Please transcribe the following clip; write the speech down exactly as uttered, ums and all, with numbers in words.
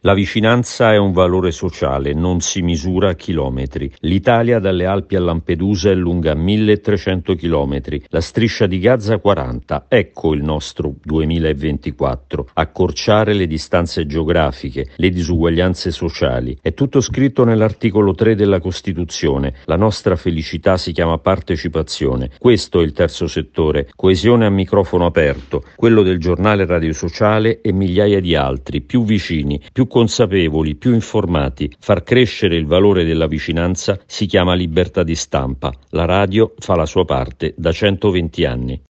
La vicinanza è un valore sociale, non si misura a chilometri. L'Italia dalle Alpi a Lampedusa è lunga milletrecento chilometri, la striscia di Gaza quaranta. Ecco il nostro duemilaventiquattro. Accorciare le distanze geografiche, le disuguaglianze sociali. È tutto scritto nell'articolo tre della Costituzione. La nostra felicità si chiama partecipazione. Questo è il terzo settore, coesione a microfono aperto, quello del giornale radio sociale e migliaia di altri, più vicini, più consapevoli, più informati. Far crescere il valore della vicinanza si chiama libertà di stampa. La radio fa la sua parte da centoventi anni.